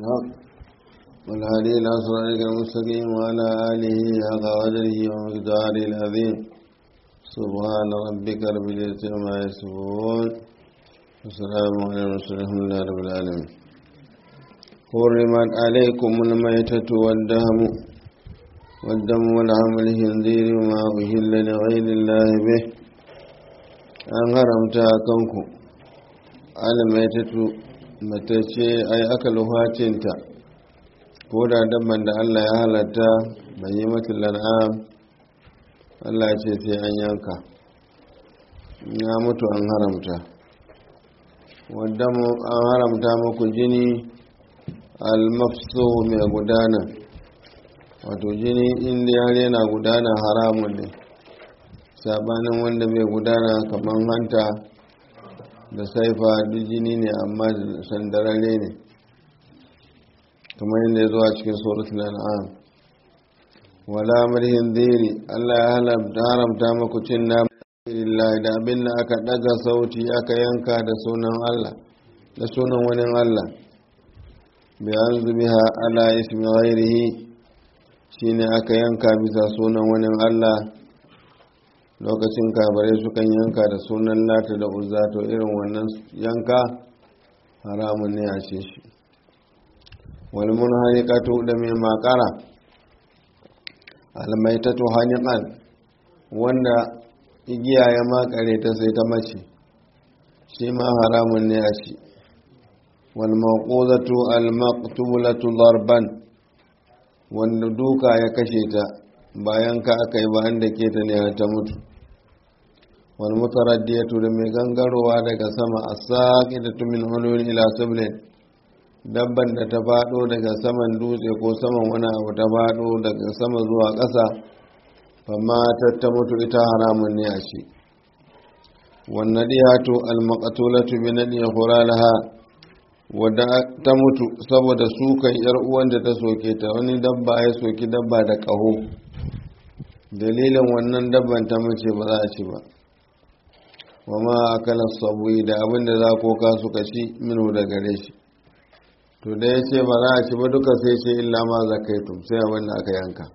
الحق والهدي إلى صراطك المستقيم وعلى آله حق قدره ومقداره العظيم سبحان ربك رب العزة عما يصفون والسلام على المرسلين الحمد لله رب العالمين. حرمت عليكم الميتة والدم ولحم الخنزير وما أهل لغير الله به an haramta kanku almaitatu matace ai aka luhacinta ko da dabban da Allah ya halatta bai yi mata lan'am Allah ce sai an yanka ya mutu an haramta wadda an haramta muku jini almafso mai gudana wato jini inda yare yana gudana haramun ne sabanin wanda bai gudana kamar hanta da saifa duk jini ne amma sandarare ne kamar yadda ya zuwa cikin suratul an'am wala marhin dhiri Allah ya haramta maku cin nama lillahi da abin da aka daga sauti aka yanka da sunan Allah da sunan wani Allah bi anzubiha ala ismi ghairihi shine aka yanka bisa sunan wani Allah lokacin kabare sukan yanka da sunan lata da uzza to irin wannan yanka haramun ne a ce shi wal munhariqatu da mai makara almaitatu haniqan wanda igiya ya makare ta sai ta mace shi ma haramun ne a shi wal mawqudatu al maqtulatu darban wanda duka ya kashe ta bayan ka aka yi bayan da ke ta ne ta mutu wani mutaraddiyatu da mai gangarowa daga sama a saƙi da tumin hulun ila sablin dabban da ta faɗo daga saman dutse ko saman wani abu ta faɗo daga sama zuwa ƙasa amma ta mutu ita haramun ne a shi wannan diyatu almakatulatu bi nadi laha wadda ta mutu saboda sukan yar uwan da ta soke ta wani dabba ya soki dabba da ƙaho dalilin wannan dabban ta mace ba za a ci ba wa ma akalan sabuyi da abin da za koka suka ci minu da gare shi to da ya ce ba za a ci ba duka sai ce illa ma zakaitum sai abin da aka yanka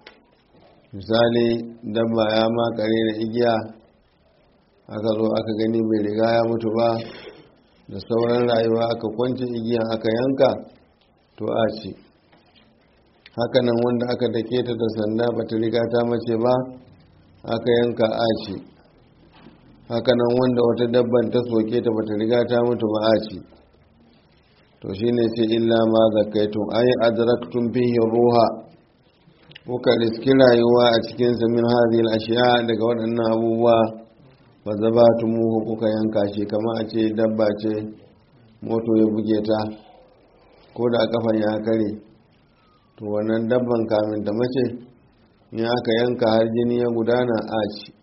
misali dabba ya makare da igiya aka zo aka gani bai riga ya mutu ba da sauran rayuwa aka kwance igiyan aka yanka to a ci hakanan wanda aka dake ta da sanda ba ta riga ta mace ba aka yanka a ci hakanan wanda wata dabban ta soke ta ba ta riga ta mutu ba a ci to shine sai illa ma zakaitum ay adraktum fihi ruha kuka riski rayuwa a cikin sa min hadhihi al-ashya daga waɗannan abubuwa fa zabatumuhu kuka yanka shi kamar a ce dabba ce moto ya buge ta ko da kafan ya kare to wannan dabban kamin ta mace in aka yanka har jini ya gudana a ci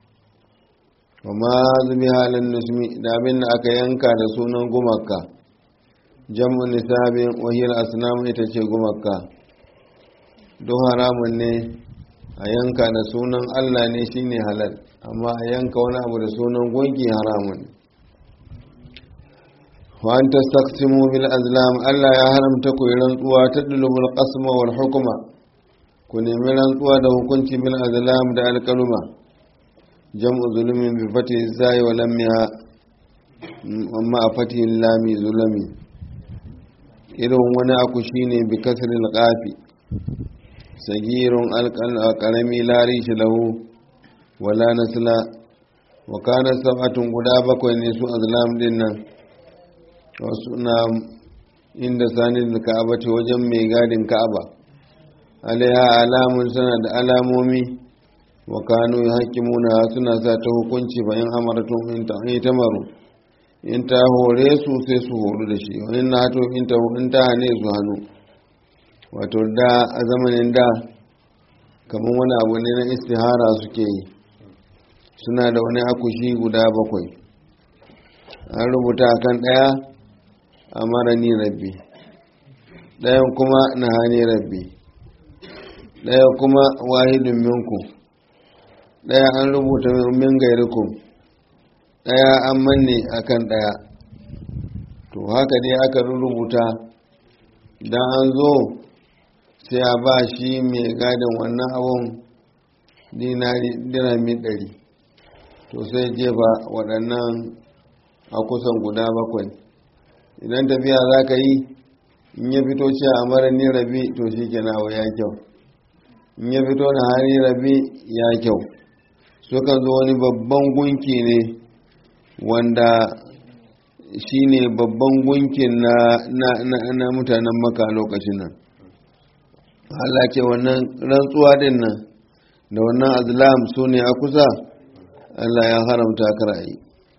kuma zubi halin nusmi da abin da aka yanka da sunan gumaka jam'u nisabin wahiyar asnam ita ce gumaka don haramun ne a yanka da sunan Allah ne shine halal amma a yanka wani abu da sunan gunki haramun wa an tastaqsimu bil azlam Allah ya haramta ku rantsuwa ta dulubul qasma wal hukma ku nemi rantsuwa da hukunci bil azlam da alkaluma jam'u zulumin bi fati zai wa lamha amma a fati lami zulumi irin wani aku shine bi kasril qafi sagirun alqalami lari shi lahu wala nasla wa kana sab'atun guda bakwai ne su azlam din nan wasu na inda sanin ka'aba ce wajen mai gadin ka'aba alaiha alamun sana da alamomi wa kanu yahkimuna suna sa ta hukunci bayan amaratu in ta tamaru in ta hore su sai su horu da shi wani na to in ta hane su hannu wato da a zamanin da kamar wani abu ne na istihara suke yi suna da wani akushi guda bakwai an rubuta kan ɗaya amarani rabbi ɗayan kuma na hani rabbi ɗaya kuma wahidun minku ɗaya an rubuta min gairikum ɗaya an manne akan ɗaya to haka dai aka rubuta idan an zo sai a ba shi mai gadin wannan abun dirami 100 to sai jefa waɗannan a kusan guda 7 idan tafiya za ka yi in ya fito ce a mara ni rabi to shi ke nawa ya kyau in ya fito da hari rabi ya kyau sukan zo wani babban gunki ne wanda shi ne babban gunkin na mutanen maka lokacin nan Allah ce wannan rantsuwa din nan da wannan azlam su ne a kusa Allah ya haramta karayi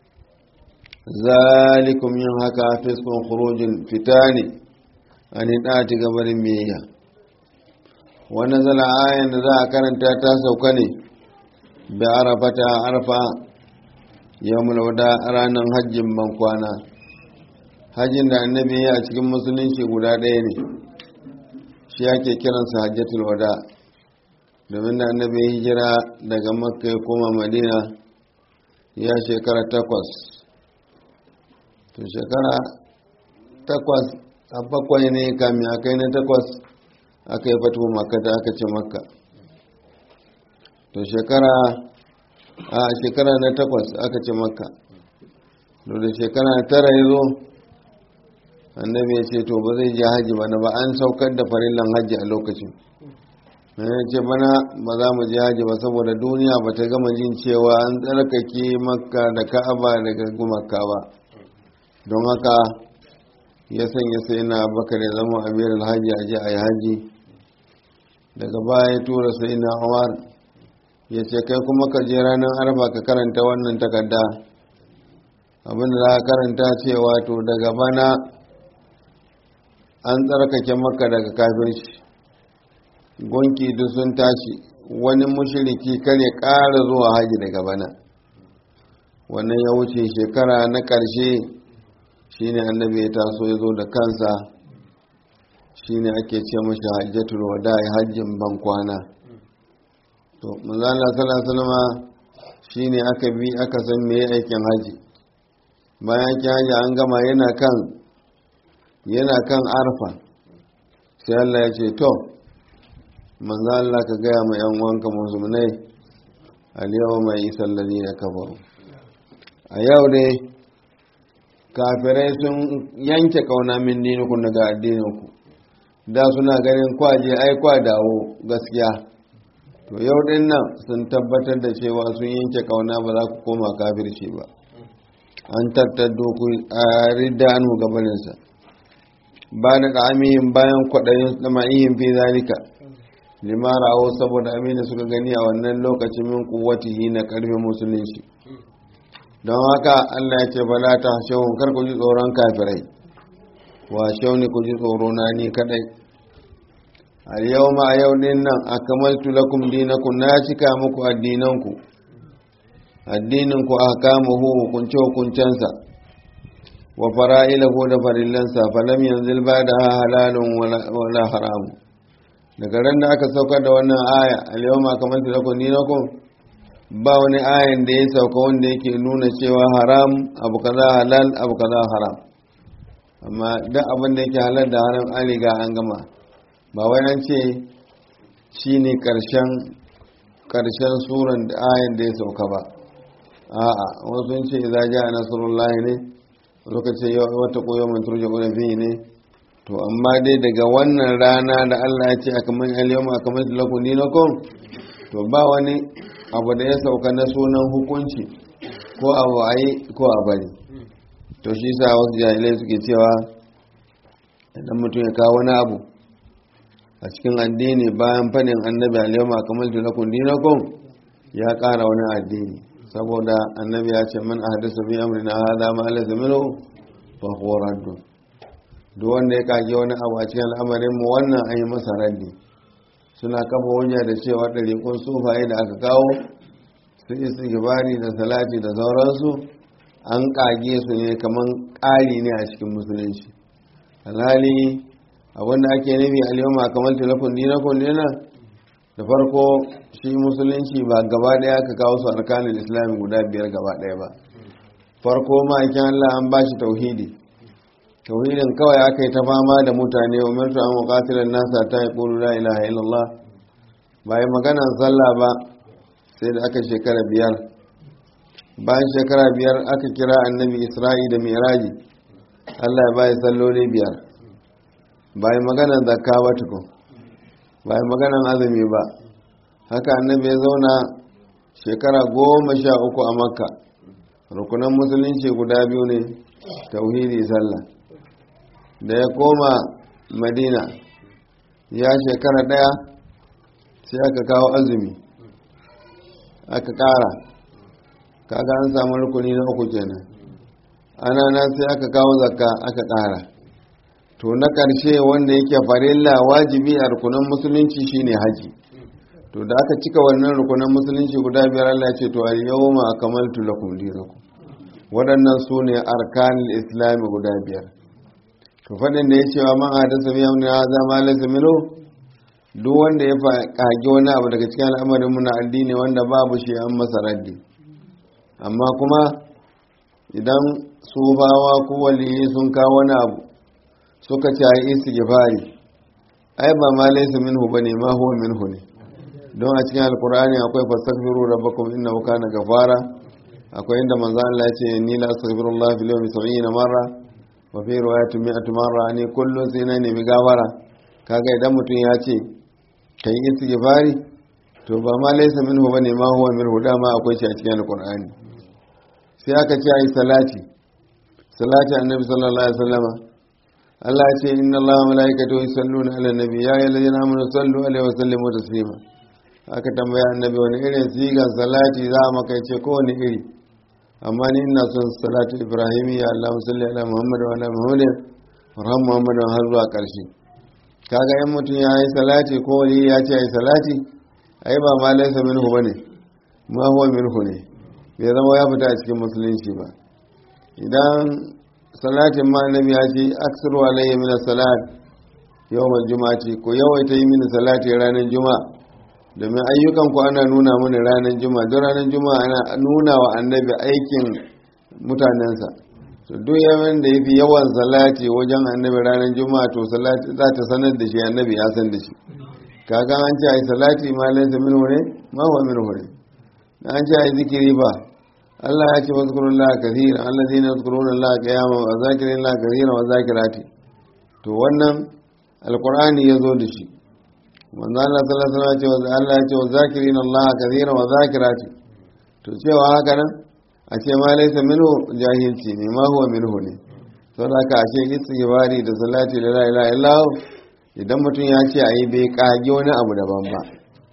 zalikum yin haka fiskon khurujin fitani an ɗati gabarin miyayya wannan zala ayan da za a karanta ta sauka ne da arafata arfa yawmul wada ranar hajjin bankwana hajjin da annabi ya a cikin musulunci guda ɗaya ne shi ake kiransa hajjatul wada domin da annabi ya hijira daga makka ya koma madina ya shekara 8 to shekara 8 a 7 ne kamin a kai na 8 aka yi fatuwa makka da aka ce makka to shekara na 8 aka ce makka da shekara na 9 ya zo annabi ya ce to ba zai je haji ba na ba an saukar da farillan haji a lokacin ya ce bana ba za mu je haji ba saboda duniya ba ta gama jin cewa an tsarkake makka da ka'aba daga gumaka ba don haka ya sanya sai na bakar ya zama amiral haji a je a yi haji daga baya ya tura sai na umar ya ce kai kuma ka je ranar arfa ka karanta wannan takarda abinda za ka karanta cewa to daga bana an tsarkake maka daga kafirci gonki duk sun tashi wani mushriki kare ƙara zuwa haji daga bana wannan ya wuce shekara na ƙarshe shine annabi ya taso ya zo da kansa shine ake ce mashi hajjatul wada'i hajjin bankwana to manzo Allah sallallahu alaihi wasallam shine aka bi aka san me aikin haji bayan ki haji an gama yana kan arfa sai Allah ya ce to manzo Allah ka gaya ma yan uwanka musulmai al-yawma yasal ladina kafaru a yau dai kafirai sun yanke kauna min dininku daga addininku da suna ganin kwaje ai kwa dawo gaskiya to yau din nan sun tabbatar da cewa sun yanke kauna ba za ku koma kafirci ba an tattado ku a ridda anhu gabaninsa ba da ɗamihin bayan kwaɗayin ɗama'ihin fi zalika limara awo saboda amina suka gani a wannan lokacin min kuwatihi na ƙarfin musulunci don haka Allah ya ce bala ta shawun kar ku ji tsoron kafirai wa shauni ku ji tsoro na ni kadai al yawma a yau din nan akmaltu lakum dinakum na cika muku addininku ahkamuhu hukuncensa wa fara'ilahu da farillansa falam yanzil bada halalun wala haramu daga ran da aka saukar da wannan aya al yawma akmaltu lakum dinakum ba wani ayan da ya sauka wanda yake nuna cewa haram abu kaza halal abu kaza haram amma duk abin da yake halal da haram an riga an gama ba wai an ce shine karshen suran da ayan da ya sauka ba a'a wasu ce idza jaa nasrullahi ne lokacin wata koyo man turja'una fi ne to amma dai daga wannan rana da Allah ya ce akaman al-yawma akamantu lakum dinakum to ba wani abu da ya sauka na sunan hukunci ko abu a yi ko a bari to shi sa wasu jahilai suke cewa idan mutum ya kawo wani abu a cikin addini bayan fadin annabi alayhi kamaltu lakum dinakum ya kara wani addini saboda annabi ya ce man ahdasa bi amrina hadha ma laysa minhu fa huwa radd duk wanda ya kage wani abu a cikin al'amarin mu wannan an yi masa raddi suna kafa hujja da cewa ɗariƙun sufaye da aka kawo su istighfari da salati da sauransu an ƙage su ne kaman ƙari ne a cikin musulunci alhali abinda ake nufi al-yawma akmaltu lakum dinakum dina da farko shi musulunci ba gaba ɗaya aka kawo su arkanul islam guda 5 gaba ɗaya ba farko ma aikin Allah an bashi tauhidi tauhidin kawai aka yi ta fama da mutane umartu an muqatilan nasa ta yaqulu la ilaha illallah ba yi maganan sallah ba sai da aka shekara 5 bayan shekara 5 aka kira annabi Isra'i da Mi'raji Allah ya bai salloli 5 ba yi maganan zakka ba tukun ba yi maganan azumi ba haka annabi ya zauna shekara 13 a Makka rukunan musulunci guda 2 ne tauhidi sallah da ya koma Madina ya shekara 1 sai aka kawo azumi aka ƙara kaga an samu rukuni na 3 kenan ana nan sai aka kawo zakka aka ƙara to na ƙarshe wanda yake farilla wajibi a rukunan musulunci shine haji to da aka cika wannan rukunan musulunci guda 5 Allah ya ce to al-yawma akmaltu lakum dinakum waɗannan su ne arkanul islam guda 5 to faɗin da ya ce wa man hadasa bi amri hadha ma laysa minhu duk wanda ya kage wani abu daga cikin al'amarin mu na addini wanda babu shi an masa raddi amma kuma idan su bawa ko waliyi sun kawo wani abu suka ce ai istighfari ai ba ma laysa minhu bane ma huwa minhu ne don a cikin alqur'ani akwai fastaghfiru rabbakum innahu kana ghafara akwai inda manzo Allah ya ce ni la astaghfirullah fil yawmi 70 marra wa fi riwayatin 100 marra ni kullun sai na nemi gafara kaga idan mutum ya ce kai istighfari to ba ma laysa minhu bane ma huwa minhu dama akwai shi a cikin alqur'ani sai aka ce ai salati annabi sallallahu alaihi wasallama Allah ya ce inna Allaha wa malaikatahu yusalluna ala nabi ya ayyuhallazina amanu sallu alaihi wa sallimu taslima aka tambaya annabi wani irin sigan salati za mu kai ce ko wani iri amma ni ina son salatu ibrahimiyya Allahumma salli ala Muhammad wa ala Muhammadin wa Muhammad har zuwa karshe kaga in mutum ya yi salati ko wani ya ce ai salati ai ba ma laysa minhu bane ma huwa minhu ne bai zama ya fita a cikin musulunci ba idan salatin ma annabi ya ce aksiru alayya min salat yawmal juma'ati ko yawaita yi mini salati ranar juma'a domin ayyukan ku ana nuna mana ranar juma'a don ranar juma'a ana nuna wa annabi aikin mutanensa to duk yawan da yafi yawan salati wajen annabi ranar juma'a to salati za ta sanar da shi annabi ya san da shi kaga an ce ai salati ma laysa minhu ne ma huwa minhu ne an ce ai zikiri ba Allah ya ce wazkurullah kathira alladhina yadhkuruna Allah qiyaman wa zakirin Allah kathira wa zakirati to wannan alqur'ani yazo da shi manzo Allah sallallahu alaihi wasallam Allah ya ce wa zakirin Allah kathira wa zakirati to cewa haka nan a ce ma laysa minhu jahilci ne ma huwa minhu ne saboda haka ashe istighfari da salati la ilaha illallah idan mutum ya ce ayi bai kage wani abu daban ba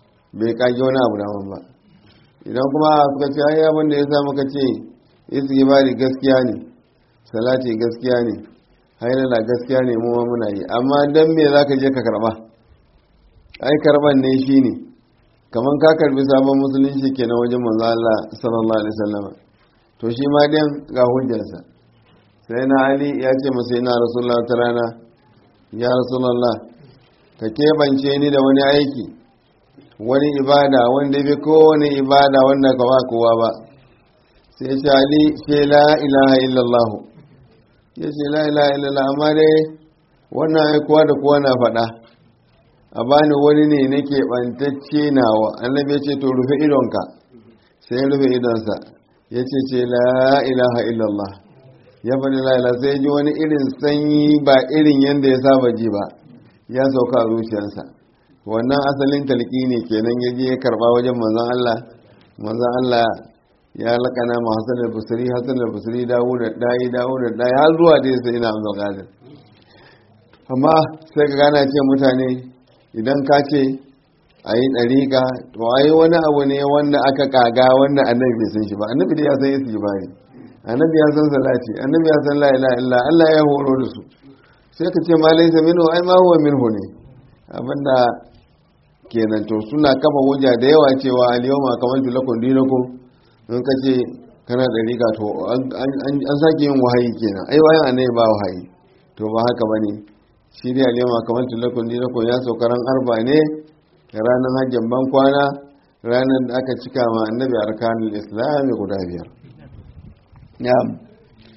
idan kuma suka ce ai abin da ya sa muka ce istighfari gaskiya ne salati gaskiya ne hailala gaskiya ne mu ma muna yi amma dan me zaka je ka karba ai karban ne shine kaman ka karbi sabon musulunci kenan wajen manzo Allah sallallahu alaihi wasallam to shi ma dan ga hujjarsa sai na Ali ya ce masa ina rasulullah ta rana ya rasulullah ka kebance ni da wani aiki wani ibada wanda bai kowane ibada wanda ka ba kowa ba sai ce Ali ce la ilaha illallah ya ce la ilaha illallah amma dai wannan aikuwa da kowa na faɗa a bani wani ne nake bantacce nawa annabi ya ce to rufe idonka sai rufe idonsa ya ce la ilaha illallah ya faɗi la ilaha sai ji wani irin sanyi ba irin yadda ya saba ji ba ya sauka a zuciyarsa wannan asalin talqini kenan yaje ya karba wajen manzon Allah ya lakana ma Hassan al-Basri Dawud da ya zuwa dai sai ina Abdul Qadir amma sai ka gana ce mutane idan ka ce ayi dariqa to ayi wani abu ne wanda aka kaga wanda annabi bai san shi ba annabi dai ya san yasi bari annabi ya san salati annabi ya san la ilaha illa Allah ya horo da su sai ka ce ma laysa minhu ai ma huwa minhu ne abinda kenan to suna kafa hujja da yawa cewa al-yawma akmaltu lakum dinakum in kace kana da riga to an sake yin wahayi kenan ai wayan annabi ba wahayi to ba haka bane shi dai al-yawma akmaltu lakum dinakum ya saukaran arba ne ranar hajjin ban kwana ranar da aka cika ma annabi arkanul islam guda 5 na'am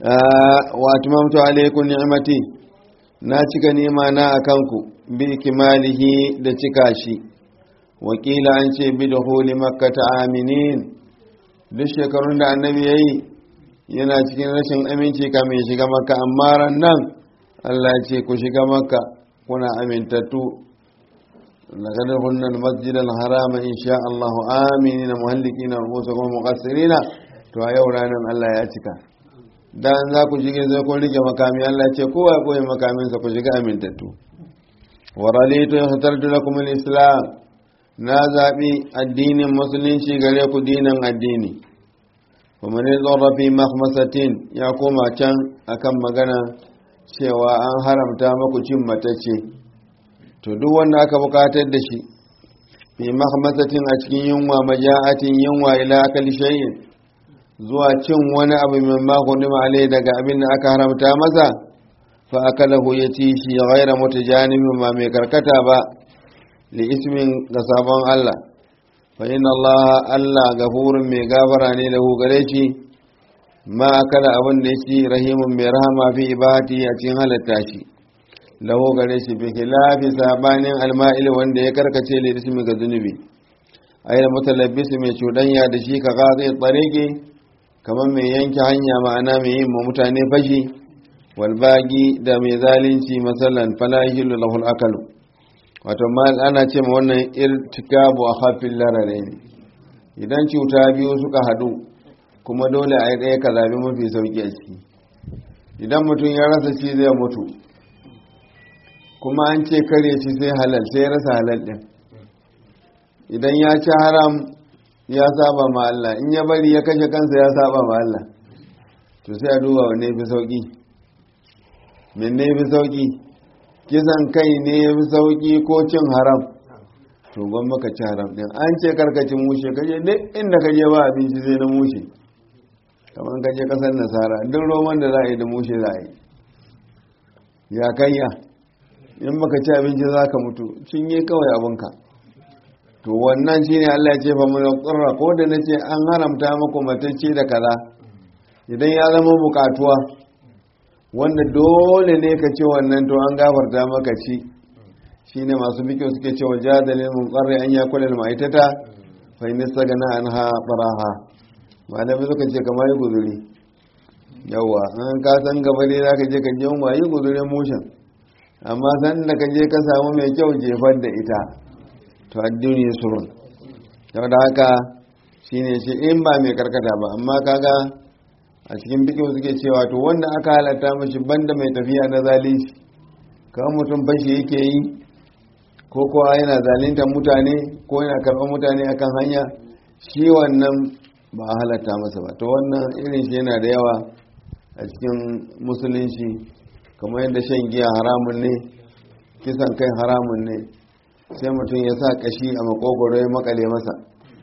wa atmamtu alaykum ni'mati na cika ni'ima na akanku bi ikmalihi da cika shi wakila an ce bi dukhuli makkata aminin duk shekarun da annabi yayi yana cikin rashin aminci kamin shiga makka amma ran nan Allah ce ku shiga makka kuna amintattu laqad kunna al-masjid al-harama insha Allah aminina muhallikina rusukum muqassirina to a yau ranan Allah ya cika dan za ku shige sai kun rike makami Allah ce kowa koyi makamin sa ku shiga amintattu wa ralitu yakhtartu lakum al-islam na zabi addinin musulunci gare ku dinan addini kuma ne zarra fi mahmasatin ya koma can akan magana cewa an haramta maku cin matacce to duk wanda aka bukatar da shi fi mahmasatin a cikin yunwa maja'atin yunwa ila akal shay'in zuwa cin wani abu min ma kudima alai daga abin da aka haramta masa fa akalahu yati shi ghaira mutajanibin ma mai karkata ba li ismin ga sabon Allah fa inna Allah gafurun mai gafara ne lahu gare shi ma akala abin da yake rahimun mai rahama fi ibati a cikin halatta shi lahu gare shi bi khilafi sabanin alma'il wanda ya karkace li ismi ga zunubi ayyul mutalabbis mai cudanya da shi ka gazi tsarege kamar mai yanke hanya ma'ana mai yin mutane fashi walbagi da mai zalunci masalan falahilu lahul akalu wato ana ce ma wannan irtikabu a hafin larare ne idan cuta biyu suka hadu kuma dole a yi ɗaya ka zabi mafi sauki a ciki idan mutum ya rasa shi zai mutu kuma an ce kare shi sai halal sai ya rasa halal ɗin idan ya ci haram ya saba ma Allah in ya bari ya kashe kansa ya saba ma Allah to sai a duba wanne fi sauki menne fi sauki kisan kai ne fi sauki ko cin haram to gwan maka ci haram din an ce karkacin mushe kaje duk inda kaje ba abinci sai na mushe kamar kaje kasar nasara duk roman da za a yi da mushe za a yi ya kayya in baka ci abinci za ka mutu cinye kawai abinka to wannan shine Allah ya ce fa mun qurra ko da nace an haramta muku matacce da kaza idan ya zama bukatuwa wanda dole ne ka ce wannan to an gafarta maka ci shine masu bikin suke cewa jadalil munqarri an yakula al-ma'itata fa in istagana anha faraha malami suka ce kamar yi guzuri yawa an ka san gaba ne zaka je ka je yi guzurin mushin amma san da ka je ka samu mai kyau jefar da ita to addini surun yau da haka shine shi in ba mai karkata ba amma kaga a cikin bikin suke cewa to wanda aka halatta mashi banda mai tafiya na zalunci kawai mutum fashi yake yi ko kowa yana zaluntar mutane ko yana karɓar mutane akan hanya shi wannan ba a halatta masa ba to wannan irin shi yana da yawa a cikin musulunci kamar yadda shan giya haramun ne kisan kai haramun ne sai mutum ya sa kashi a makogoro ya makale masa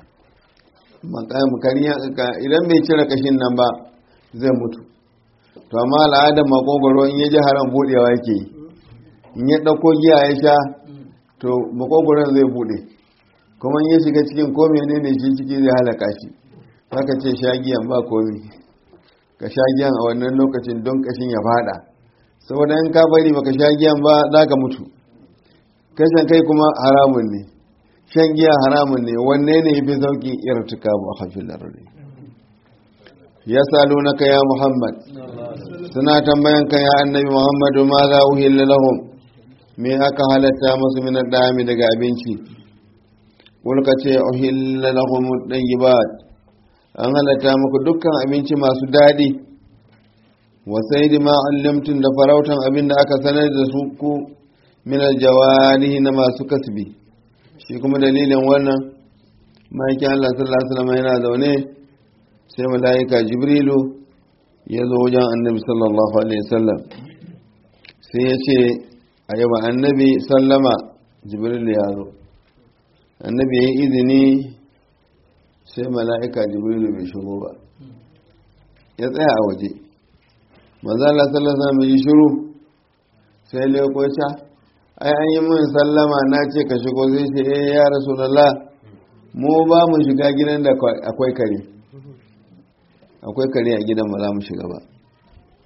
idan bai cire kashin nan ba zai mutu to amma al'adar makogoro in ya ji haram budewa yake yi in ya ɗauko giya ya sha to makogoron zai bude kuma in ya shiga cikin ko menene shi ciki zai halaka shi haka ce sha giyan ba komi ka sha giyan a wannan lokacin don kashin ya fada saboda in ka bari baka sha giyan ba za ka mutu kashin kai kuma haramun ne shan giya haramun ne wanne ne yafi sauki irtika ba hafil lardi ya salunaka ya muhammad suna tambayan ka ya annabi muhammadu ma za uhilla lahum me aka halatta musu min dami daga abinci kulka ce uhilla lahum at-tayyibat an halatta muku dukkan abinci masu dadi wa sayyid ma allamtum da farautan abin da aka sanar da su ku min aljawarihi na masu kasbi shi kuma dalilin wannan maikin Allah sallallahu alaihi wasallam yana zaune sai malaika jibrilu ya zo wajen annabi sallallahu alaihi wasallam sai ya ce a yaba annabi sallama jibrilu ya zo annabi ya yi izini sai malaika jibrilu bai shigo ba ya tsaya a waje manzo Allah sallallahu alaihi wasallam ya shiru sai lekocha ai an yi min sallama na ce ka shigo zai ce ya rasulullah mu ba mu shiga gidan da akwai kare a gidan ba za mu shiga ba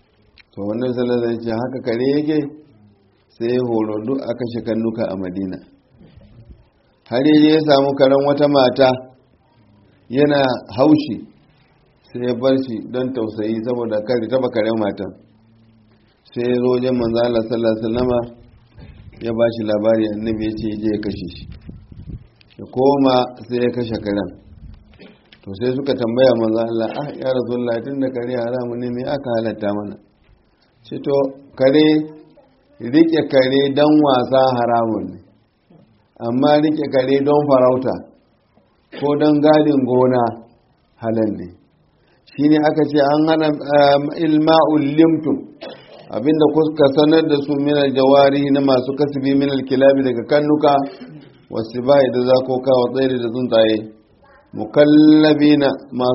to wannan sallallahu ce haka kare yake sai horo duk aka shi kannuka a Madina har yaje ya samu karen wata mata yana haushi sai ya bar shi don tausayi saboda kare taba karen matan sai ya zo wajen manzo Allah sallallahu alaihi wasallama ya ba shi labari annabi ya ce je ya kashe shi ya koma sai ya kashe karen to sai suka tambaya manzo Allah ya rasulullahi tunda kare haramu ne me aka halatta mana ce to kare rike kare don wasa haramun ne amma rike kare don farauta ko don gadin gona halal ne shine aka ce an hana ilma'ul limtum abinda kuka sanar da su minal jawari na masu kasbi minal kilabi daga kannuka wasu bai da zakoka wa tsaye da tsuntsaye mukallabina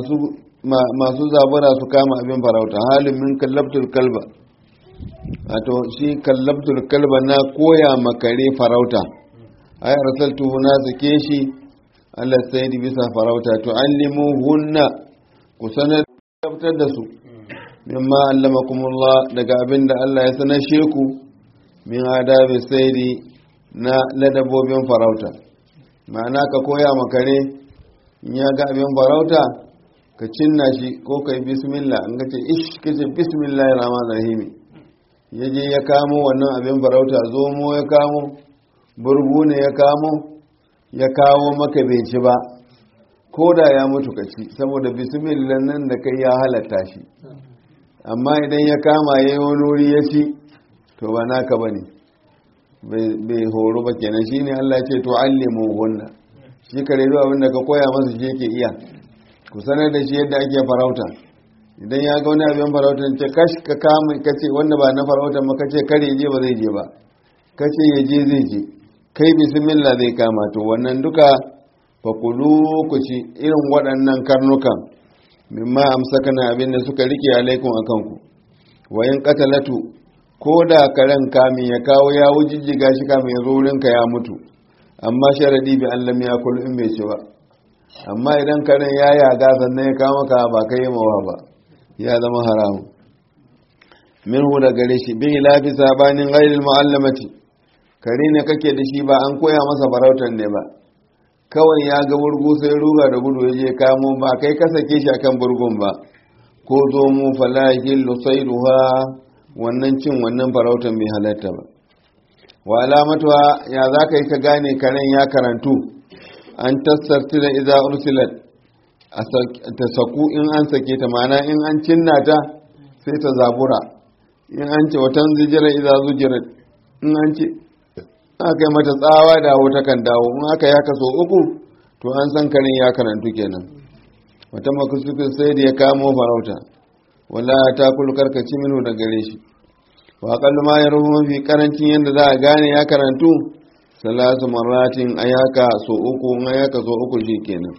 masu zabura su kama abin farauta halin min kallabtul kalba wato shi kallabtul kalba na koya makare farauta ay arsaltu na sake shi Allah sai bisa farauta to allimu hunna ku sanar da su mimma allamakumullah daga abinda Allah ya sanar sheku min adabi saidi na ladabobin farauta ma'ana ka koya makare in ya ga abin farauta ka cinna shi ko kai bismillah an gace ish kace bismillahir rahmanir rahim yaje ya kamo wannan abin farauta zomo ya kamo burgu ne ya kawo maka bai ci ba ko da ya mutu kaci saboda bismillah nan da kai ya halatta shi amma idan ya kama ya yi wani wuri ya ci to ba naka ba ne bai horo ba kenan shi ne Allah ce to allimu hunna shi kare zuwa abinda ka koya masa shi yake iya ku sanar da shi yadda ake farauta idan ya ga wani abin farauta ce kash ka kama ka ce wanda ba na farauta ma ka ce kare je ba zai je ba ka ce ya je zai je kai bismillah zai kama to wannan duka fakulu ku ci irin waɗannan karnukan mimma amsakana abin da suka rike alaikum akan ku wayin qatalatu ko da karen kamin ya kawo ya wujijjiga shi kamin ya zo wurinka ya mutu amma sharadi bi Allah ya kullu in bai ci ba amma idan karen ya yaga sannan ya kawo maka ba kai mawa ba ya zama haramu minhu da gare shi bi lafi sabanin ghairil muallamati kare ne kake da shi ba an koya masa farautar ne ba kawai ya ga burgu sai ruga da gudu ya je kamo ba kai ka sake shi akan burgun ba ko zo mu falahil lusaiduha wannan cin wannan farautan bai halatta ba wa alamatuwa ya za ka yi ka gane karen ya karantu an tasarti da iza ursilat ta saku in an sake ta mana in an cinna ta sai ta zabura in an ce watan zijira iza zujirat in an ce aka yi mata tsawa dawo ta kan dawo in aka ya kaso uku to an san karen ya karantu kenan wata makusufin sai da ya kamo farauta wala ta kulu karkaci minu da gare shi wa aqallu ma yaruhu fi karancin yanda za a gane ya karantu salasu marratin ayaka so uku ayaka so uku shikenan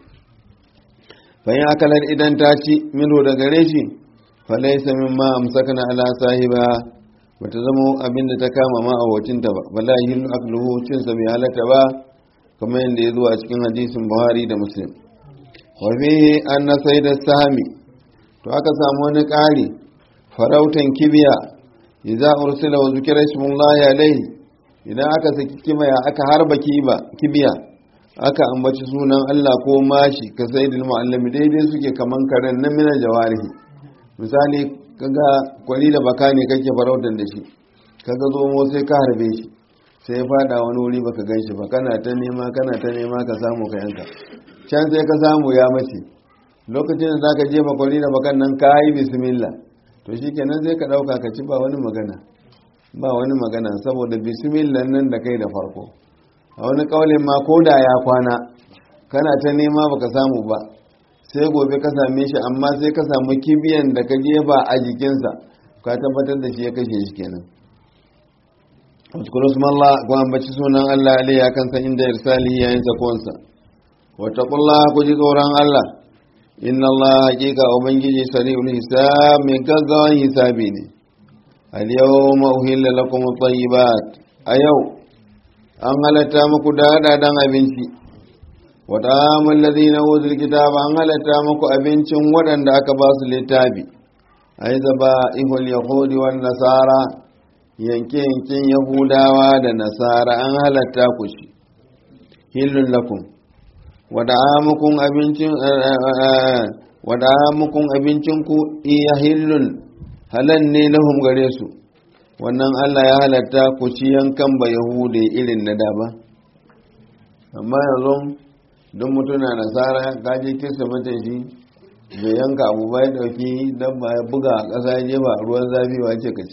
fa ya kalar idan ta ci minu da gare shi fa laysa mimma amsakna ala sahiba bata zama abinda ta kama ma abocinta ba bala yin akluhu cin sa bai halatta ba kamar yadda ya zo a cikin hadisin Buhari da Muslim wa fihi anna sayda sami to aka samu wani ƙari farautan kibiya idza ursila wa zikra ismullahi alayhi idan aka saki kibiya aka harba kibiya aka ambaci sunan Allah ko mashi ka sayyidul muallimi daidai suke kaman karen nan mina jawarihi misali kaga kwari da baka ne kake farautan da shi kaga zomo sai ka harbe shi sai ya fada wani wuri baka ganshi ba kana ta nema ka samu ka yanka can sai ka samu ya mace lokacin da zaka jefa kwari da bakan nan ka yi bismillah to shikenan sai ka dauka ka ci ba wani magana saboda bismillah nan da kai da farko a wani kaulin ma ko da ya kwana kana ta nema baka samu ba sai gobe ka same shi amma sai ka samu kibiyan da ka jefa a jikinsa ka tabbatar da shi ya kashe shi kenan wasu Allah ko ambaci sunan Allah alaiya kansa inda irsali yayin sakonsa wattaqullaha ku ji tsoron Allah inna Allah haqiqa ubangiji sari'ul hisab mai gaggawan hisabi ne al yawma uhilla lakum at-tayyibat a yau an halatta muku da hadadan abinci wa ta'amul ladina utul kitaba an halatta muku abincin waɗanda aka ba su littafi ai zaba ihul yahudi wan nasara yanke-yanken yahudawa da nasara an halatta ku shi hillun lakum wada'amukun abincinku iya hillun halan ne lahum gare su wannan Allah ya halatta ku ci yankan ba yahude irin na da ba amma yanzu don mutuna nasara kaje kisa mata shi bai yanka abu ba ya dauki dabba ya buga a ƙasa ya jefa a ruwan zafi ba ce ka ci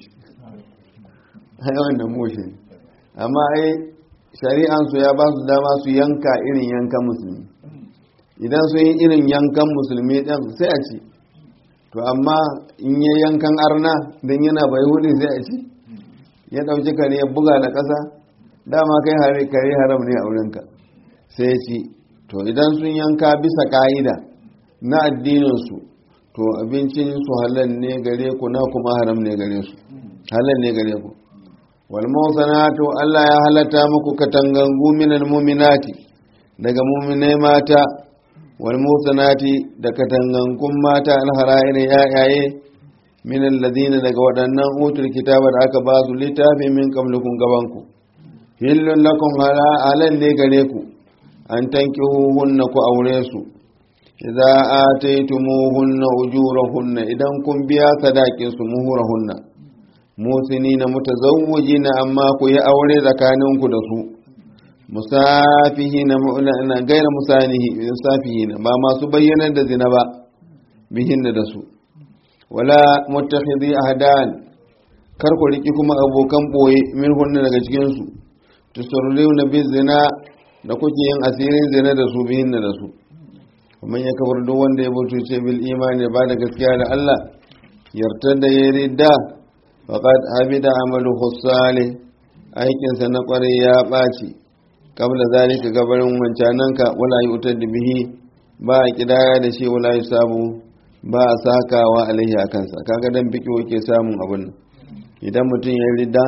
ai wannan mushe amma ai shari'ansu ya ba su dama su yanka irin yankan musulmi idan sun yi irin yankan musulmi ɗin sai a ci to amma in yi yankan arna don yana bai hudu sai a ci ya ɗauki kare ya buga da ƙasa dama kai kare haram ne a wurinka sai ya ci to idan sun yanka bisa ka'ida na addininsu to abincin su halal ne gare ku na kuma haram ne gare su halal ne gare ku wal mawsanatu Allah ya halatta muku katangangu minal mu'minati daga mu'minai mata wal mawsanati da katangangun mata al hara'ir yayaye minal ladina daga waɗannan utul kitaba da aka ba su littafi min qablukum gabanku hillun lakum halal ne gare ku an tankihuhunna ku aure su idza ataytumuhunna ujurahunna idan kun biya sadakin su muhurahunna musinina mutazawwijina amma ku yi aure tsakaninku da su musafihina mu'lana gaira musafihina ba masu bayyanar da zina ba bihinna da su wala muttakhidhi ahdan kar ku riki kuma abokan boye min hunna daga cikin su tusarruna bi zina da kuke yin asirin zina da su bihinna da su kuma ya kafar duk wanda ya butuce bil imani ba da gaskiya da Allah yartada ya ridda faqad habida amaluhu salih aikinsa na kware ya ɓaci kabla zalika gabarin wancananka wala yutar da bihi ba a kidaya da shi wala yusabu ba a sakawa alaihi akansa kaga dan biki ke samun abun idan mutum ya ridda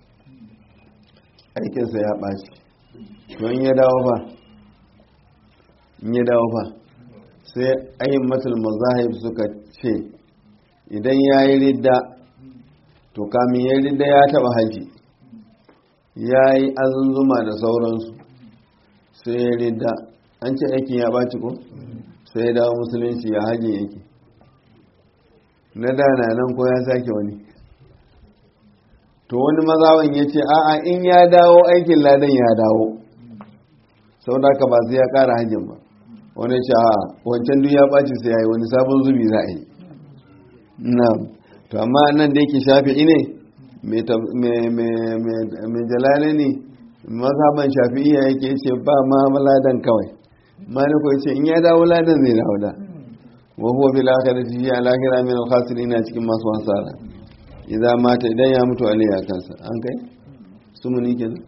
aikinsa ya ɓaci to in ya dawo fa sai ayyumatul mazahib suka ce idan ya yi ridda to kamin ya ridda ya taba haji ya yi azunzuma da sauransu sai ya ridda an ce aikin ya ɓaci ko sai ya dawo musulunci ya haji yake na dana nan ko ya sake wani to wani mazawan ya ce a'a in ya dawo aikin ladan ya dawo sau da ka ba sai ya ƙara hajjin ba wani ce a wancan duk ya ɓaci sai ya yi wani sabon zubi za a yi na to amma nan da yake shafi'i ne mai jalale ne mazhaban shafi'i yake ce ba ma ladan kawai maliku ya ce in ya dawo ladan zai dawo da wa huwa fil akhirati fi al-akhirah min al-khasirin cikin masu hasara idan mata idan ya mutu alayya kansa an kai sumuni kenan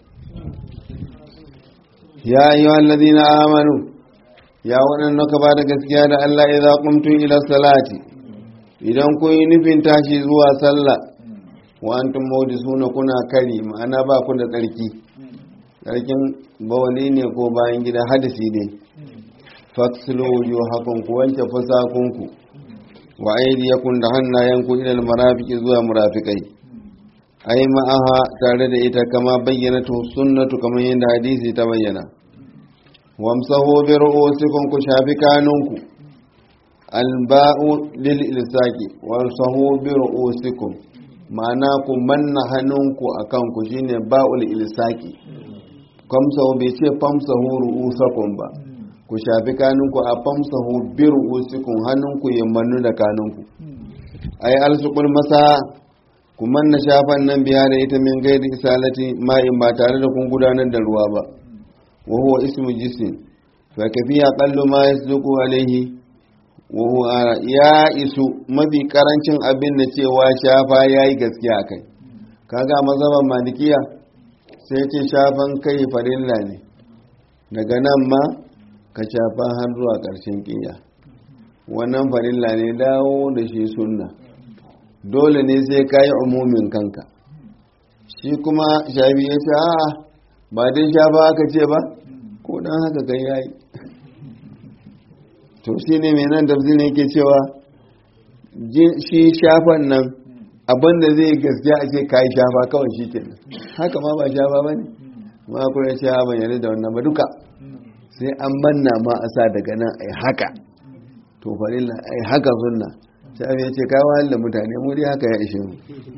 ya ayyuhal ladina amanu ya waɗanda ka ba da gaskiya da Allah idza qumtum ila salati idan kun yi nufin tashi zuwa sallah wa antum suna kuna kari ma'ana ba ku da tsarki tsarkin bawali ne ko bayan gida hadisi ne faksilu wujuhakum ku wanke fusakunku wa aydiyakum da hannayenku ila almarafiqi zuwa murafiqai ai ma'aha tare da ita kama bayyana sunnatu kamar yadda hadisi ta bayyana wamsahu bi ru'usikum ku shafi kanunku alba'u lil ilsaqi wamsahu bi ru'usikum ma'ana ku manna hannunku akan ku shine ba'ul ilsaqi kamsahu bai ce famsahu ru'usakum ba ku shafi kanunku a famsahu bi ru'usikum hannunku ya mannu da kanunku ai alsuqul masa ku manna shafan nan biya da ita min gairi isalati ma'in ba tare da kun gudanar da ruwa ba wa huwa ismu jism fa kafi aqallu ma yasduqu alayhi wa huwa ya isu mafi karancin abin da cewa shafa yayi gaskiya kai kaga mazhaban malikiya sai ce shafan kai farilla ne daga nan ma ka shafa har zuwa karshen kiya wannan farilla ne dawo da shi sunna dole ne sai ka yi umumin kanka shi kuma shafi ya ce a ba dai shafa aka ce ba ko dan haka kai yayi to shi ne mai nan tafsirin yake cewa shi shafan nan abin da zai gaskiya a ce ka yi shafa kawai shi kenan haka ma ba shafa ba ne ma kuma ya ce ban yarda da wannan ba duka sai an manna ma a sa daga nan ai haka to farilla ai haka sunna shafi ya ce kai wahal da mutane mu dai haka ya ishe mu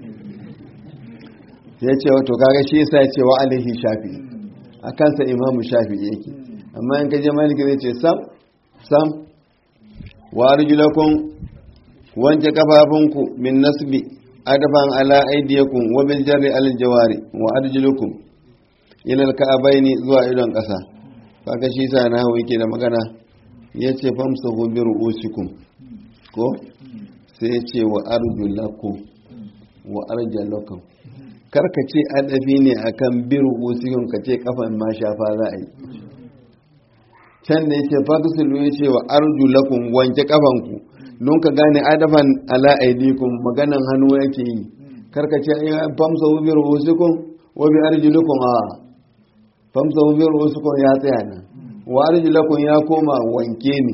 ya ce wato kaga shi yasa ya ce wa alaihi shafi a kansa imamu shafi yake amma in ka je maliki zai ce sam wa arjulakum wanke kafafunku min nasbi adafan ala aidiyakum wa bil jarri al jawari wa arjulukum ila al ka'abaini zuwa idon kasa kaga shi sa na hawo yake da magana yace famsahu bi ru'usikum ko sai yace wa arjulakum wa arjulakum karka ce adafi ne akan bi ru'usikum kace kafan ma shafa za a yi can da yace fagsilu yace wa arjulakum wanke kafanku don ka gane adafan ala aidikum maganan hannu yake yi karka ce famsa bi rusukum wa bi arjulukum famsa bi rusukum ya tsaya nan wa arjulakum ya koma wanke ni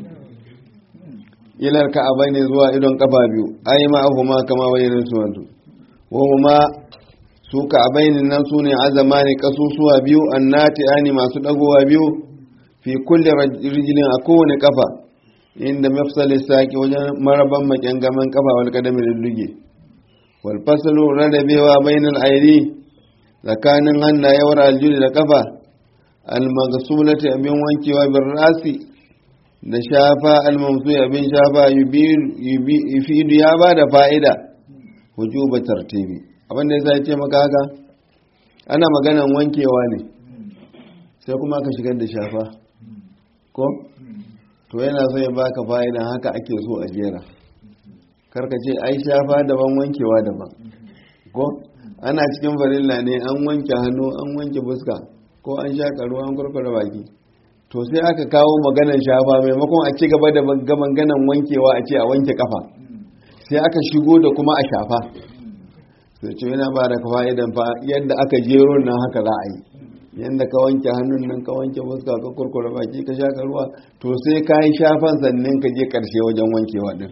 ilar ka abaini zuwa idon kafa biyu ai ma huma kama bayyana su wanzu wa huma su ka abaini nan sune azamani kasusuwa biyu annati ani masu dagowa biyu fi kulli rijlin a kowane kafa inda mafsali saki wajen maraban makyangaman kafa wal kadami lulluge wal fasalu rarrabewa bainal aidi tsakanin hannaye war aljuli da kafa al magsulati abin wankewa bir rasi da shafa al mamsuy abin shafa yufidu ya ba da fa'ida wujuba tartibi abin da yasa yace maka haka ana maganan wankewa ne sai kuma ka shigar da shafa ko to yana so ya baka fa'idan haka ake so a jera karka ce ai shafa daban wankewa daban ko ana cikin farilla ne an wanke hannu an wanke fuska ko an shaka ruwa an kurkura baki to sai aka kawo maganan shafa maimakon a ci gaba da maganan wankewa a ce a wanke kafa sai aka shigo da kuma a shafa sai ce yana ba da fa'idan fa yadda aka jero nan haka za a yi yadda ka wanke hannun nan ka wanke fuska ka kurkura baki ka shaka ruwa to sai ka yi shafan sannan ka je karshe wajen wankewa din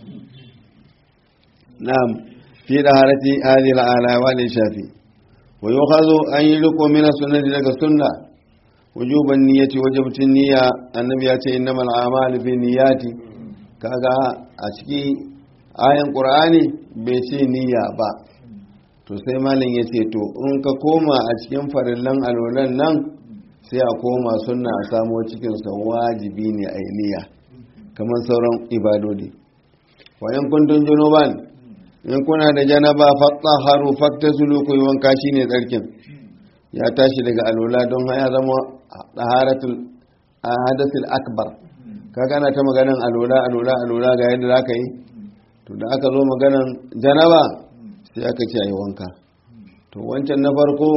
na'am fi da harati hadhihi al-ala wa shafi wa yukhadhu an yulqu min as-sunnati daga sunna wujuban niyyati wajibtin niyya annabi ya ce innamal a'malu bi niyyati kaga a cikin ayan qur'ani bai ce niyya ba to sai malin ya ce to in ka koma a cikin farillan alwalan nan sai a koma sunna a samo cikinsa wajibi ne a niyya kamar sauran ibadodi wayan kuntun junuban in kuna da janaba fatahharu faktasulu ku yi wanka shine tsarkin ya tashi daga alwala don ya zama taharatul hadathul akbar kaga ana ta maganan alwala ga yadda zaka yi to da aka zo maganan janaba sai aka ce ayi wanka to wancan na farko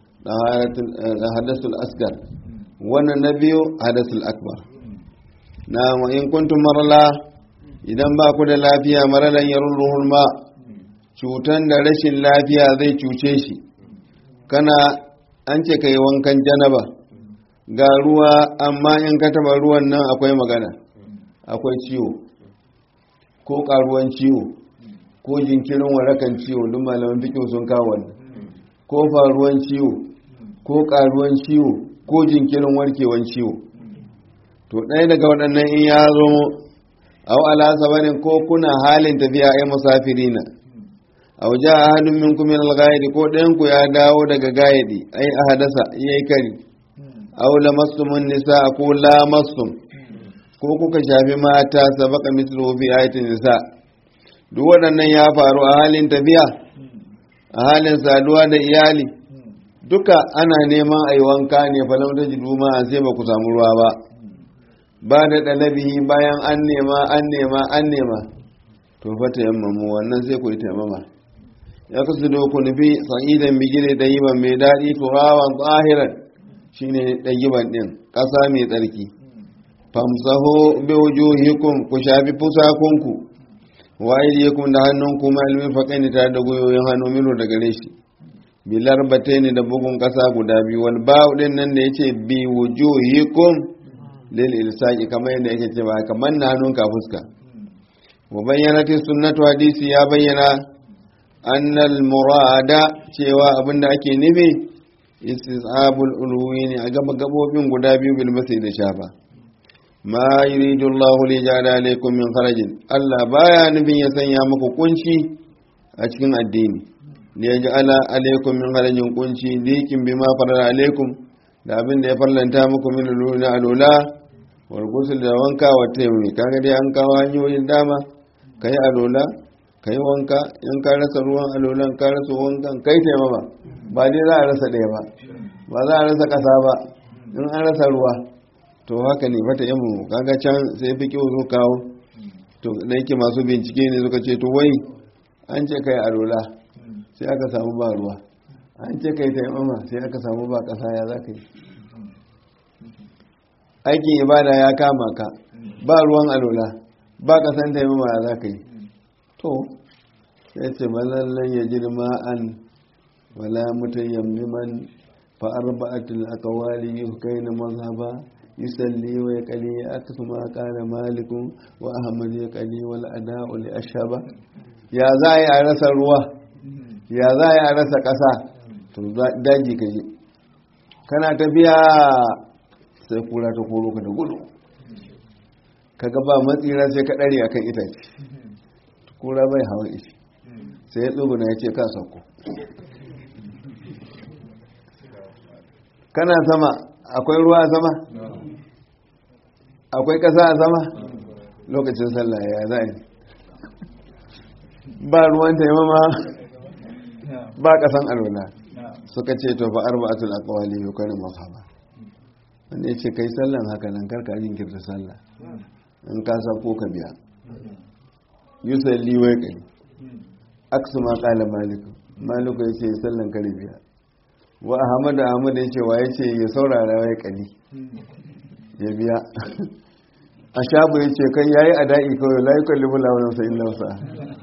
da hadasul asgar wannan na biyu hadasul akbar na in kuntum marala idan ba ku da lafiya maralan yarulluhul ma cutan da rashin lafiya zai cuce shi kana an ce kai wankan janaba ga ruwa amma in ka taba ruwan nan akwai magana akwai ciwo ko karuwan ciwo ko jinkirin warakan ciwo duk malaman fiqh sun kawo wannan ko faruwan ciwo ko karuwan ciwo ko jinkirin warkewan ciwo to ɗaya daga waɗannan in ya zo aw ala sabarin ko kuna halin tafiya ai musafirina aw jaa ahadun minkum min al-ghaidi ko ɗayan ku ya dawo daga gaidi ai ahadasa yayi kari aw lamassumun nisaa ko lamassum ko kuka shafi mata sabaka mislu fi ayatin nisa duk waɗannan ya faru a halin tafiya a halin saduwa da iyali duka ana neman a yi wanka ne falam ta jidu ma sai ba ku samu ruwa ba da ɗalabihi bayan an nema to fata yammamu wannan sai ku yi taimama ya kasu da ku nufi sa'idan bigire da yiban mai daɗi turawan tsahiran shine ɗagiban ɗin ƙasa mai tsarki famsaho bi wujuhikum ku shafi fusakunku wa aydiyakum da hannunku ma ilmin faqaini tare da goyoyin hannu miro da gare shi bilar bataini da bugun kasa guda biyu wal ba'u din nan da yace bi wujuhikum lil ilsaqi kamar yadda yake cewa kamar na hannunka fuska wa bayyanati sunnatu hadisi ya bayyana annal murada cewa abinda ake nufi istisabul ulwi ne a gaba gabobin guda biyu bil masai da shafa ma yuridu Allah li ja'ala alaykum min kharajin Allah baya nufin ya sanya muku kunci a cikin addini li yaj'ala alaykum min kharajin kunci likin bima farara alaykum da abin da ya farlanta muku min luna alula wal ghusl da wanka wa tayyib kaga dai an kawo hanyoyin dama kai alula kai wanka in ka rasa ruwan alulan ka rasa wankan kai taimama ba dai za a rasa ɗaya ba ba za a rasa ƙasa ba in an rasa ruwa to haka ne fata yamu kaga can sai fi kyau zo kawo to da yake masu bincike ne suka ce to wai an ce kai alula sai aka samu ba ruwa an ce kai taimama sai aka samu ba ƙasa ya za ka yi aikin ibada ya kama ka ba ruwan alula ba ƙasan taimama ya za ka yi to ya ce malallan ya jirma an wala mutayammiman fa arba'atul aqwali yukaina mazhaba yusalli wa yaqali akthuma qala malikun wa ahmad yaqali wal ada'u li ashaba ya za a rasa ruwa ya za a rasa ƙasa to daji ka je kana tafiya sai kura ta koro ka da gudu kaga ba matsira sai ka dare akan itace kura bai hawa ishi sai ya tsuguna ya ce ka sauko kana sama akwai ruwa a sama akwai ƙasa a sama lokacin sallah ya za yi ba ruwan taimama ba ƙasan alwala suka ce to fa arba'atul aqwali yukanu masaba wanda ya ce kai sallan haka nan karka jinkirta sallah in ka sauko ka biya yusalli wai kai aksu ma qala maliku yace sallan kare biya wa ahmad yace wa yace ya saurara wai kali ya biya ashabu yace kai yayi ada'i kawai la yukallifu lahu nafsan illa wusaha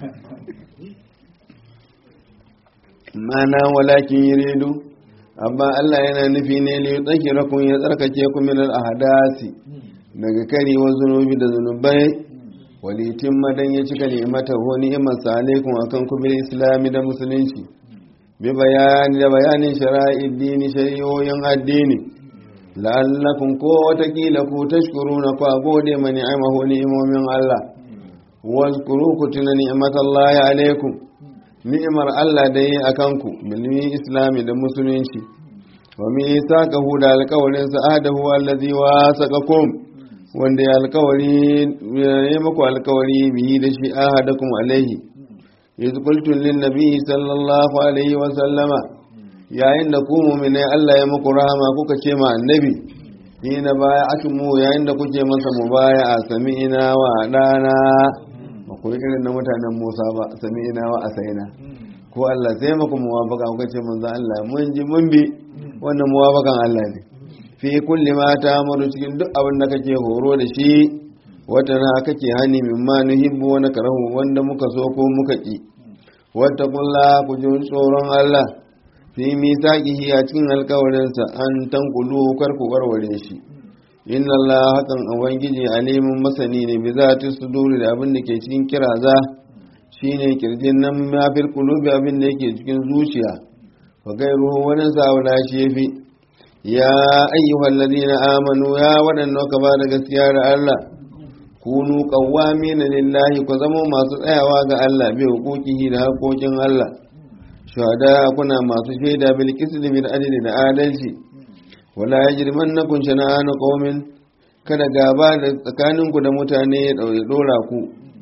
mana walakin yuridu amma Allah yana nufi ne li yudhkirakum ya tsarkake ku min al ahdasi daga kari wa zunubi da zunubai walitin madan ya cika ni'imata ko ni'imarsa alaikum akan ku bil islami da musulunci bi bayani da bayanin shara'id dini shari'o'in addini la'allakum ko watakila ku tashkuruna ku gode ma ni'amahu ni'imomin Allah wazkuru ku tuna ni'matallahi alaikum ni'imar Allah da yi akan ku bil islami da musulunci wa mi saqahu da alƙawarin sa ahdahu allazi wasaqakum wanda ya alkawari ya maku alkawari bihi da shi ahadakum alaihi yanzu kultun lin nabi sallallahu alaihi wa sallama yayin da ku mu'minai Allah ya muku rahama kuka ce ma annabi ni na baya atumu yayin da kuke masa mubaya'a sami'ina wa dana ba ku irin na mutanen Musa ba sami'ina wa asaina ko Allah sai muku muwafaka kuka ce manzo Allah mun ji mun bi wannan muwafakan Allah ne fi kulli ma ta'muru cikin duk abin da kake horo da shi wata na kake hani min ma nuhibbu wa nakrahu wanda muka so ko muka ki wata kulla ku ji tsoron Allah fi misaqihi a cikin alkawarinsa an tankulu kar ku warware shi inna Allah hakan ubangiji alimun masani ne bi zati suduri da abin da ke cikin kiraza shine kirjin nan ma fil qulubi abin da yake cikin zuciya fa gairuhu wani sa'ula shi yafi ya ayyuhal ladina amanu ya wadannan ka ba da gaskiya da Allah kunu qawwamina lillahi ku zama masu tsayawa ga Allah bi hukukihi da hakokin Allah shuhada kuna masu shaida bil qisli bil adli da adalci wala yajrimannakum shana'anu qaumin kada gaba da tsakaninku da mutane ya dora ku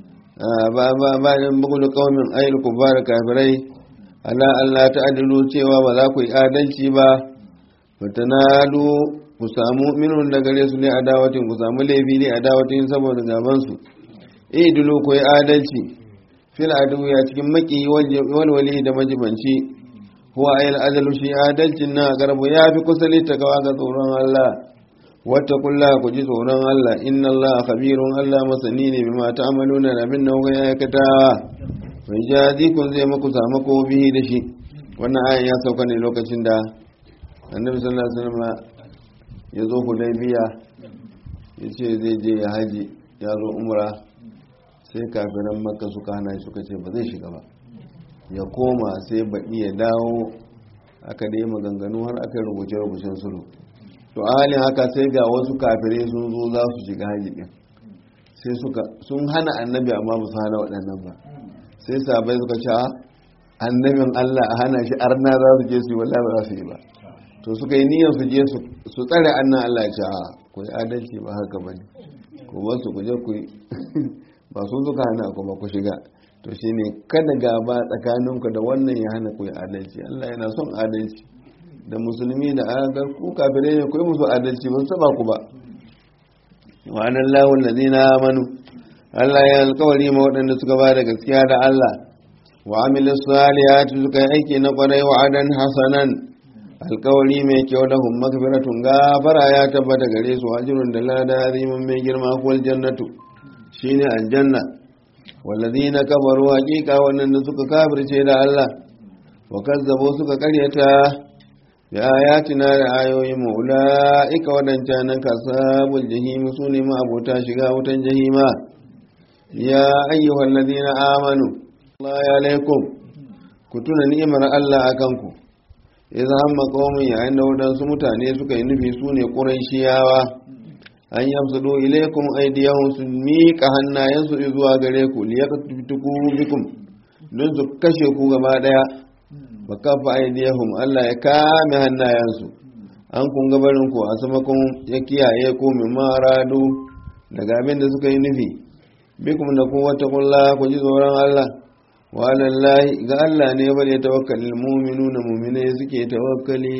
ba bugu da qaumin ayyul kubar kafirai ala Allah ta'dilu cewa ba za ku yi adalci ba fatanalu ku samu minun da gare su ne adawatin ku samu laifi ne adawatin saboda gaban su idulu ku yi adalci fil adu ya cikin maki walwali da majibanci huwa ayil azalu shi adalcin na garbu ya fi kusali ta gawa ga tsoron Allah wattaqullaha ku ji tsoron Allah inna Allah khabirun Allah masani ne bima ta'maluna da abin da kuka aikata mai jazi kun zai muku samu ko bihi da shi wannan ayan ya sauka ne lokacin da annabi sallallahu alaihi wasallam ya zo Hudaybiya ya ce zai je ya haji ya zo umra sai kafiran makka suka hana shi suka ce ba zai shiga ba ya koma sai baɗi ya dawo aka dai maganganu har aka rubuce-rubucen sulhu to a halin haka sai ga wasu kafirai sun zo za su shiga haji ɗin sai sun hana annabi amma ba su hana waɗannan ba sai sabai suka ce annabin Allah a hana shi arna za su je su yi wallahi ba za su yi ba to suka yi niyyar su je su tsare annan Allah ya ce ku yi adalci ba haka bane ku ba su ku je ku yi ba su suka hana ku ba ku shiga to shine kada gaba tsakaninku da wannan ya hana ku yi adalci Allah yana son adalci da musulmi da agar ku kafirai ne ku yi musu adalci ba su taba ku ba wa anallahu allazina amanu Allah ya alƙawari ma waɗanda suka ba da gaskiya da Allah wa amilus salihati suka yi aiki na kwarai wa adan hasanan alƙawari mai kyau da hum magfiratun gafara ya tabbata gare su ajrun da lada azimin mai girma kul jannatu shine aljanna wallazina kafaru haqiqa wannan da suka kafirce da Allah wa kazzabu suka karyata bi ayatina da ayoyin mu ulaika wadancan kasabul jahim sune ma abota shiga wutan jahima ya ayyuhallazina amanu Allah ya alaikum ku tuna ni'imar Allah akan ku idan hamma qaumin yayin da wadansu mutane suka yi nufi sune quraishiyawa an yamsudu ilaikum aydiyahum sun miƙa hannayensu zuwa gare ku liyaqtuku bikum don su kashe ku gaba daya bakafa aydiyahum Allah ya kame hannayensu an kun gabarin ku a samakon ya kiyaye ku min maradu daga abin da suka yi nufi bikum da ku wata kulla ku ji tsoron Allah wa alallahi ga Allah ne bane tawakkalul mu'minuna mu'mine suke tawakkali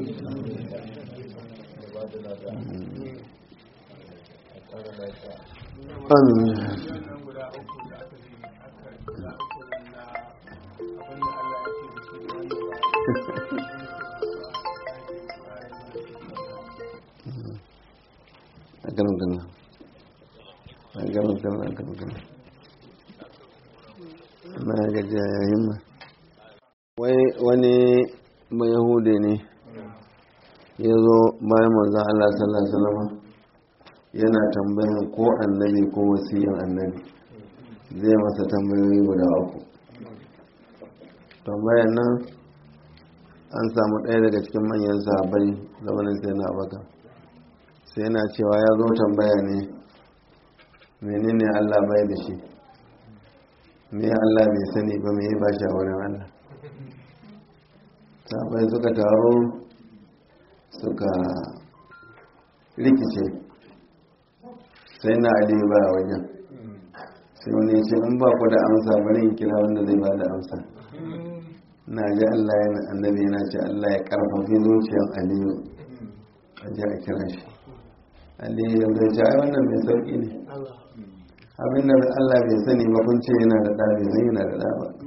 wani bayahude ne ya zo bayan manzan Allah sallallahu alaihi wasallam yana tambayan ko annabi ko wasiyan annabi zai masa tambayoyi guda uku tambayan nan an samu ɗaya daga cikin manyan sahabbai zamanin sai na baka sai yana cewa ya zo tambaya ne menene Allah bai da shi me Allah bai sani ba me ba shi a wurin Allah sahabbai suka taro suka rikice sai na aliyu ba a wajen sai wani ce in ba ku da amsa bari in kira wanda zai ba da amsa na ji Allah yana annabi yana ce Allah ya karfafi zuciyar aliyu a ji a kira shi aliyu ya zai ce ai wannan mai sauki ne abinda Allah bai sani ba kun ce yana da ɗa bai zai yana da ɗa ba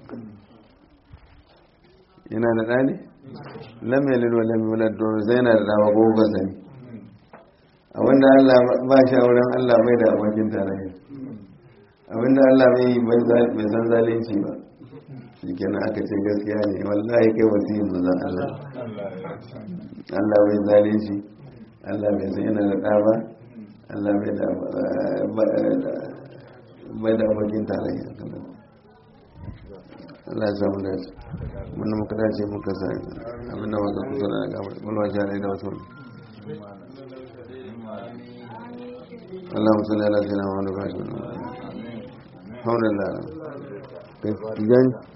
yana da ɗa ne lam yalid wa lam yulad zai yana da ɗa ba ko ba sani abinda Allah ba shi auren Allah bai da abokin tarayya abinda Allah bai san zalunci ba shi kenan aka ce gaskiya ne wallahi kai wasiyin manzon Allah Allah bai zalunci Allah bai san yana da ɗa ba Allah bai da abokin tarayya Allah ya samu dace wannan muka dace muka sa abinda wanda kusa da gaba mulwa jare da wasu اللهم صل على سيدنا محمد وعلى اله وصحبه الحمد لله